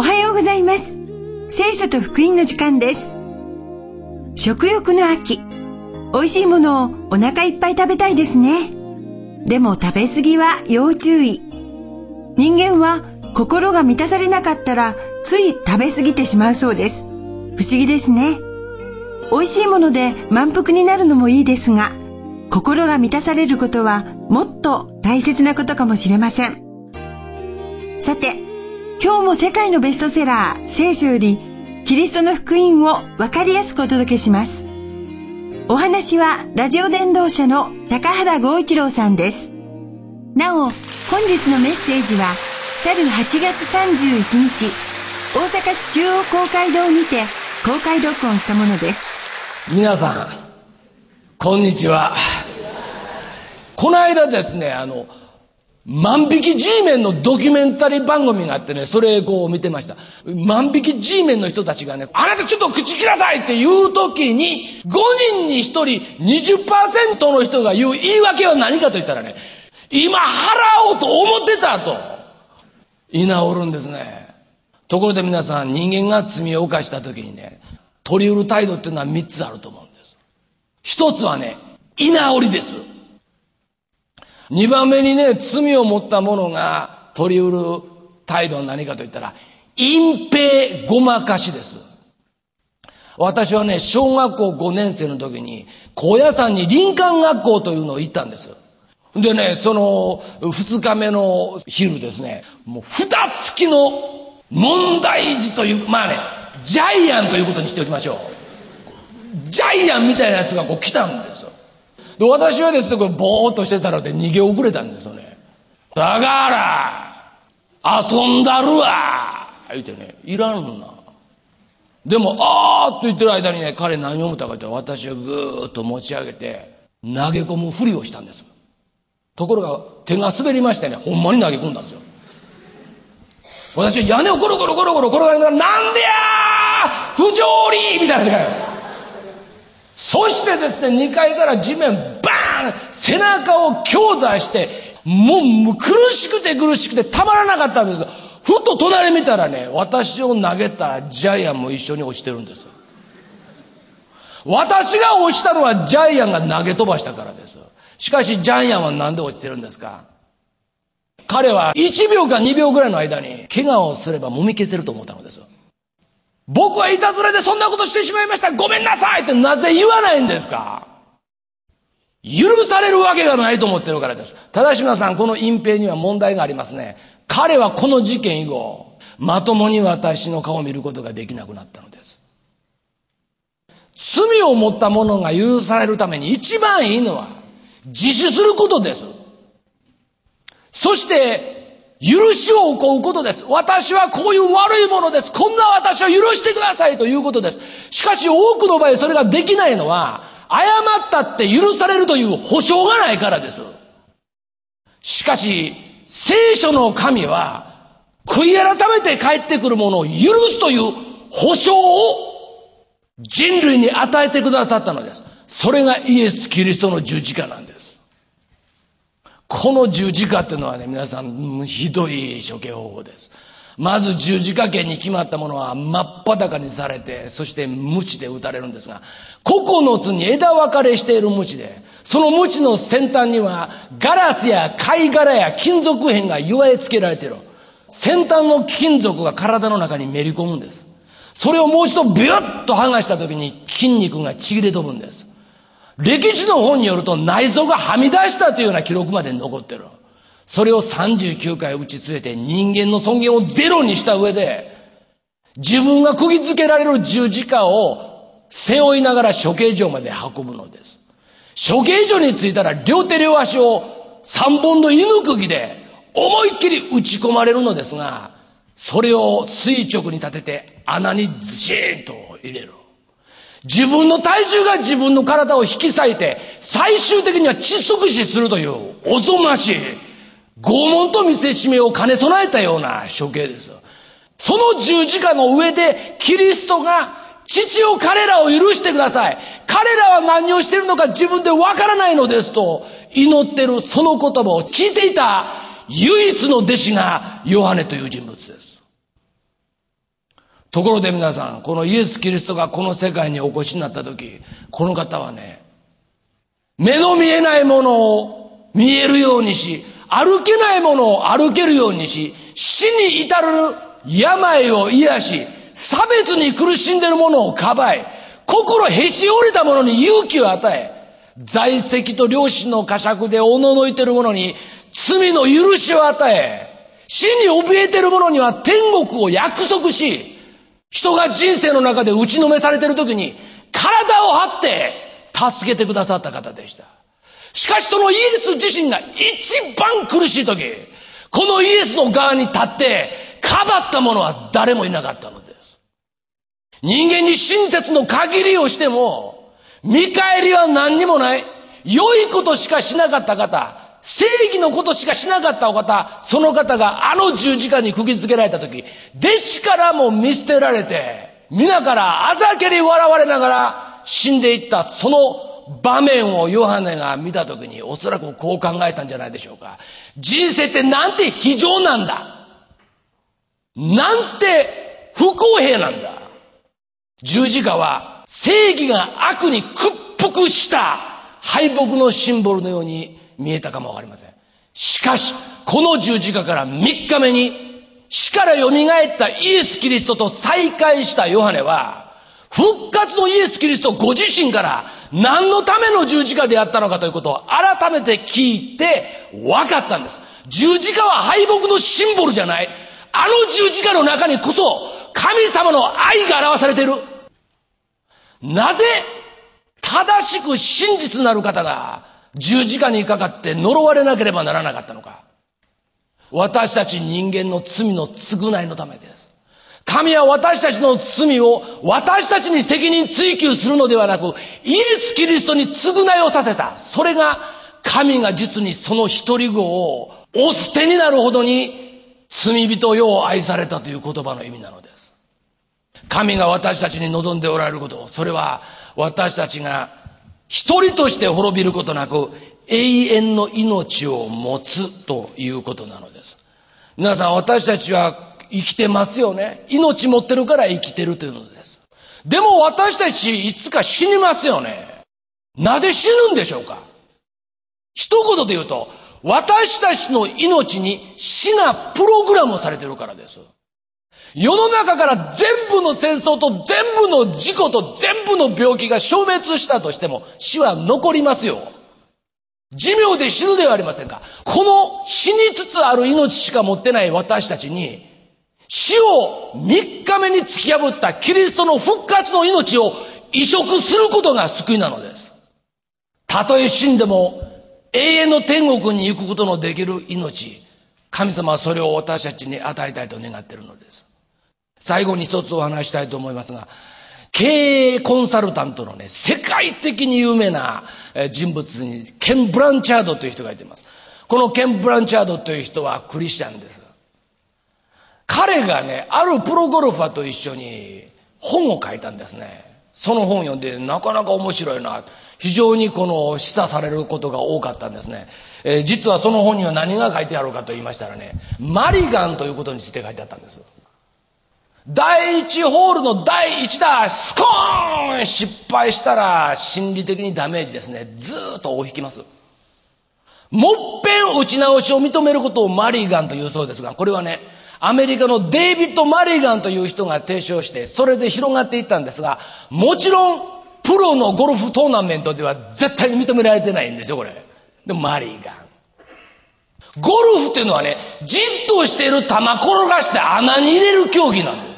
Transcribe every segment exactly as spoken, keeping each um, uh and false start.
はようございます。聖書と福音の時間です。食欲の秋。美味しいものをお腹いっぱい食べたいですね。でも食べ過ぎは要注意。人間は心が満たされなかったらつい食べ過ぎてしまうそうです。不思議ですね。美味しいもので満腹になるのもいいですが、心が満たされることはもっと大切なことかもしれません。さて、今日も世界のベストセラー聖書よりキリストの福音をわかりやすくお届けします。お話はラジオ伝道者の高原剛一郎さんです。なお、本日のメッセージは去るはちがつさんじゅういちにち、大阪市中央公会堂にて公開録音したものです。 皆さんこんにちは。この間ですね、あの万引き G メンのドキュメンタリー番組があってね、それこう見てました。万引き G メンの人たちがね、あなたちょっと口切らさいって言う時にごにんにひとり にじゅっパーセント の人が言う言い訳は何かと言ったらね、今払おうと思ってたと言い直るんですね。ところで皆さん、人間が罪を犯した時にね、取り得る態度っていうのはみっつあると思うんです。一つはね、居直りです。二番目にね、罪を持った者が取り得る態度は何かと言ったら、隠蔽ごまかしです。私はね、小学校ごねん生の時に高野山に林間学校というのを行ったんです。でね、その二日目の昼ですね、もう蓋付きの問題児という、まあね、ジャイアンということにしておきましょう。ジャイアンみたいなやつがこう来たんですよ。で、私はですね、これぼーっとしてたので逃げ遅れたんですよね。だから遊んだるわ言ってね、いらんな。でもあーっと言ってる間にね、彼何を思ったかというと、私をぐーっと持ち上げて投げ込むふりをしたんです。ところが手が滑りましてね、ほんまに投げ込んだんですよ。私は屋根をゴロゴロゴロゴロ転がりながら、なんでやー不条理みたいな。そしてですね、にかいから地面バーン、背中を強打して、もう苦しくて苦しくてたまらなかったんです。ふと隣見たらね、私を投げたジャイアンも一緒に落ちてるんです。私が落ちたのはジャイアンが投げ飛ばしたからです。しかしジャイアンはなんで落ちてるんですか？彼はいちびょうかにびょうぐらいの間に怪我をすればもみ消せると思ったのです。僕はいたずらでそんなことしてしまいました、ごめんなさいってなぜ言わないんですか？許されるわけがないと思ってるからです。ただし皆さん、この隠蔽には問題がありますね。彼はこの事件以後まともに私の顔を見ることができなくなったのです。罪を持った者が許されるために一番いいのは自首することです。そして許しを請うことです。私はこういう悪いものです。こんな私を許してくださいということです。しかし多くの場合それができないのは、謝ったって許されるという保証がないからです。しかし聖書の神は悔い改めて帰ってくる者を許すという保証を人類に与えてくださったのです。それがイエス・キリストの十字架なんです。この十字架っていうのはね、皆さんひどい処刑方法です。まず十字架刑に決まったものは真っ裸にされて、そして鞭で打たれるんですが、ここのつに枝分かれしている鞭で、その鞭の先端にはガラスや貝殻や金属片が結わえつけられている。先端の金属が体の中にめり込むんです。それをもう一度ビュッと剥がした時に筋肉がちぎれ飛ぶんです。歴史の本によると内臓がはみ出したというような記録まで残ってる。それをさんじゅうきゅうかい打ちつけて人間の尊厳をゼロにした上で、自分が釘付けられる十字架を背負いながら処刑場まで運ぶのです。処刑場に着いたら両手両足を三本の犬釘で思いっきり打ち込まれるのですが、それを垂直に立てて穴にズシーンと入れる。自分の体重が自分の体を引き裂いて最終的には窒息死するというおぞましい拷問と見せしめを兼ね備えたような処刑です。その十字架の上でキリストが父を彼らを許してください、彼らは何をしているのか自分でわからないのですと祈っているその言葉を聞いていた唯一の弟子がヨハネという人物です。 ところで皆さん、このイエス・キリストがこの世界にお越しになった時、この方はね、目の見えないものを見えるようにし、歩けないものを歩けるようにし、死に至る病を癒し、差別に苦しんでいるものをかばい、心へし折れた者に勇気を与え、在籍と良心の呵責でおののいている者に罪の許しを与え、死に怯えている者には天国を約束し、人が人生の中で打ちのめされている時に体を張って助けてくださった方でした。しかしそのイエス自身が一番苦しい時、このイエスの側に立ってかばった者は誰もいなかったのです。人間に親切の限りをしても見返りは何にもない、良いことしかしなかった方、正義のことしかしなかったお方、その方があの十字架に釘付けられた時、弟子からも見捨てられて、皆からあざけり笑われながら死んでいったその場面をヨハネが見た時に、おそらくこう考えたんじゃないでしょうか。人生ってなんて非常なんだ、なんて不公平なんだ。十字架は正義が悪に屈服した敗北のシンボルのように見えたかもわかりません。しかしこの十字架からみっかめに死からよみがえったイエス・キリストと再会したヨハネは、復活のイエス・キリストご自身から何のための十字架であったのかということを改めて聞いて分かったんです。十字架は敗北のシンボルじゃない、あの十字架の中にこそ神様の愛が表されている。なぜ正しく真実なる方が十字架にかかって呪われなければならなかったのか。私たち人間の罪の償いのためです。神は私たちの罪を私たちに責任追及するのではなく、イエス・キリストに償いをさせた。それが神が実にその一人子をお捨てになるほどに罪人よを愛されたという言葉の意味なのです。神が私たちに望んでおられること、それは私たちが一人として滅びることなく永遠の命を持つということなのです。皆さん、私たちは生きてますよね。命持ってるから生きてるというのです。でも私たちいつか死にますよね。なぜ死ぬんでしょうか。一言で言うと、私たちの命に死がプログラムされてるからです。世の中から全部の戦争と全部の事故と全部の病気が消滅したとしても死は残りますよ。寿命で死ぬではありませんか。この死につつある命しか持ってない私たちに、死を三日目に突き破ったキリストの復活の命を移植することが救いなのです。たとえ死んでも永遠の天国に行くことのできる命、神様はそれを私たちに与えたいと願っているのです。最後に一つお話したいと思いますが、経営コンサルタントのね、世界的に有名な人物にケン・ブランチャードという人がいています。このケン・ブランチャードという人はクリスチャンです。彼がね、あるプロゴルファーと一緒に本を書いたんですね。その本を読んでなかなか面白いな、非常にこの示唆されることが多かったんですね。えー、実はその本には何が書いてあるかと言いましたらね、マリガンということについて書いてあったんです。第一ホールの第一打、スコーン失敗したら心理的にダメージですね。ずーっと尾を引きます。もっぺん打ち直しを認めることをマリガンというそうですが、これはね、アメリカのデイビッド・マリガンという人が提唱して、それで広がっていったんですが、もちろんプロのゴルフトーナメントでは絶対に認められてないんですよ、これ。でもマリガン。ゴルフっていうのはね、じっとしている球転がして穴に入れる競技なんです。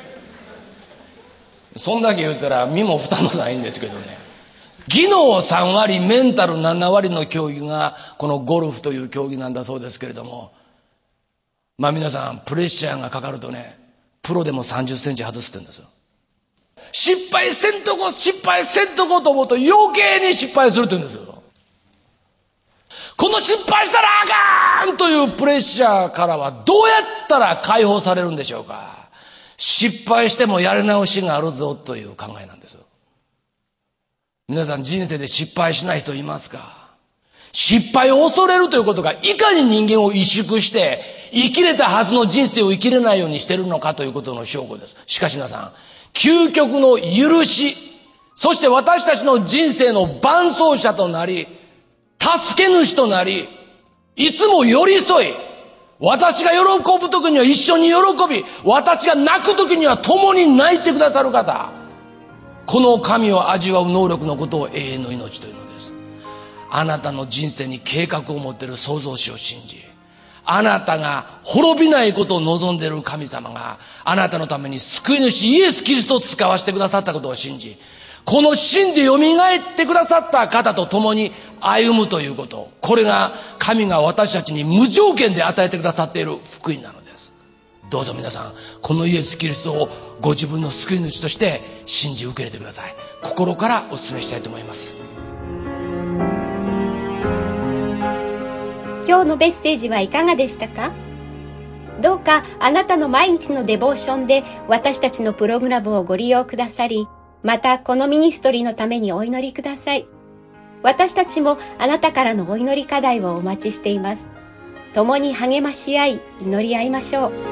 そんだけ言うたら身も蓋もないんですけどね。技能さんわり、メンタルななわりの競技がこのゴルフという競技なんだそうですけれども、まあ皆さん、プレッシャーがかかるとね、プロでもさんじゅっセンチ外すって言うんですよ。失敗せんとこ失敗せんとこと思うと余計に失敗するって言うんですよ。この失敗したらあかんというプレッシャーからはどうやったら解放されるんでしょうか。失敗してもやり直しがあるぞという考えなんです。皆さん、人生で失敗しない人いますか。失敗を恐れるということがいかに人間を萎縮して生きれたはずの人生を生きれないようにしているのかということの証拠です。しかし皆さん、究極の許し、そして私たちの人生の伴走者となり、助け主となり、いつも寄り添い、私が喜ぶときには一緒に喜び、私が泣くときには共に泣いてくださる方、この神を味わう能力のことを永遠の命というのです。あなたの人生に計画を持っている創造主を信じ、あなたが滅びないことを望んでいる神様があなたのために救い主イエス・キリストを使わせてくださったことを信じ、この死んでよみがえってくださった方と共に歩むということ、これが神が私たちに無条件で与えてくださっている福音なのです。どうぞ皆さん、このイエス・キリストをご自分の救い主として信じ受け入れてください。心からお勧めしたいと思います。 今日のメッセージはいかがでしたか？どうかあなたの毎日のデボーションで私たちのプログラムをご利用くださり、またこのミニストリーのためにお祈りください。私たちもあなたからのお祈り課題をお待ちしています。共に励まし合い、祈り合いましょう。